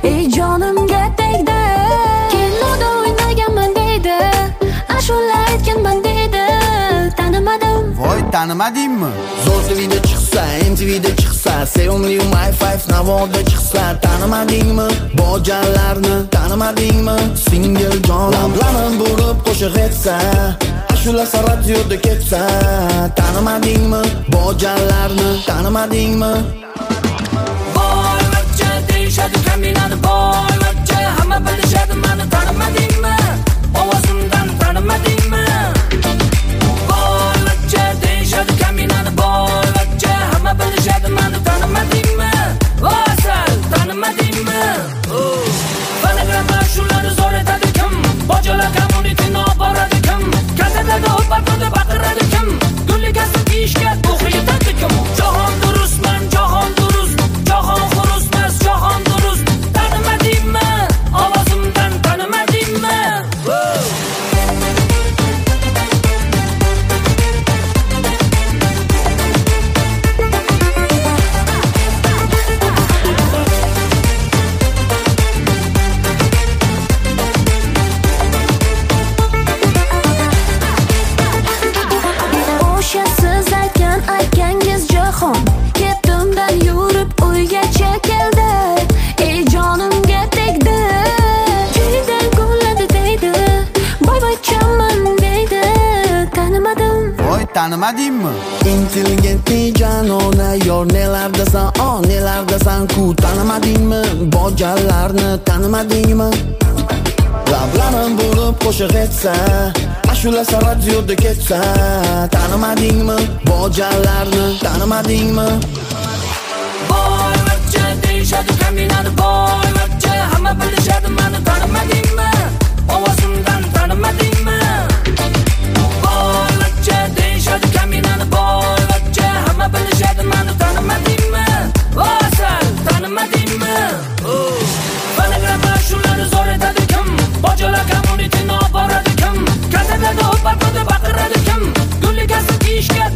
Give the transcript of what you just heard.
ey jonimga tegdi. Kinoda o'ynaganman deydi, ashula aytganman deydi, tanimadim. Voy tanimadingmi? Zo'r TVda chiqsa, MTVda chiqsa, sevimli My5 navoda chiqsa, tanimadingmi? Bojalarni tanimadingmi? Singil jon lablarim bo'lib qo'shiq etsa, ashulasi radioda ketsa, tanimadingmi? Bojalarni tanimadingmi? Boy vaqcha deyishadi kaminani, boy vaqcha hamma bilishadi meni, tanimadingmi? Ovozimdan tanimadingmi? Boy vaqcha deyishadi kaminani, boy vaqcha hamma bilishadi meni, tanimadingmi? Asal tanimadingmi? Fonogram ashulani zo'r etadi kim? Bojalar kommunitini olib boradi kim? Gazetada o'parda baqiradi kim? Gulligasi kiyishga to'g'ri yetadi kim? Jahon durustman, jahon durust, jahon xurusmas, jahon durust, tanimadingmi? Ovozimdan tanimadingmi? O'sha siz aytgangiz jahon, ketimdan yurib uygacha keldi, ey jonimga tegdi. Jiydan gulladi deydi, boyvachchaman deydi, tanimadim. Voy tanimadingmi? Intelligentni janona yor, nelardasan, nelardasan ku, tanimadingmi? Bojalarni tanimadingmi? Lablarim bo'lib qo'shiq etsa, ashulasi radioda ketsa, tanimadingmi? Bojalarni tanimadingmi? Boy vaqcha deyishadi kaminani, boy vaqcha hamma bilishadi meni, tanimadingmi? Ovozimdan tanimadingmi? Boy vaqcha deyishadi kaminani, boy vaqcha hamma bilishadi meni, tanimadingmi? Asal tanimadingmi? Fonogram ashulani zo'r etadi kim? Bojalar kommunitini olib boradi kim? Gazetada o'parda baqiradi kim? Gulligasi kiyishga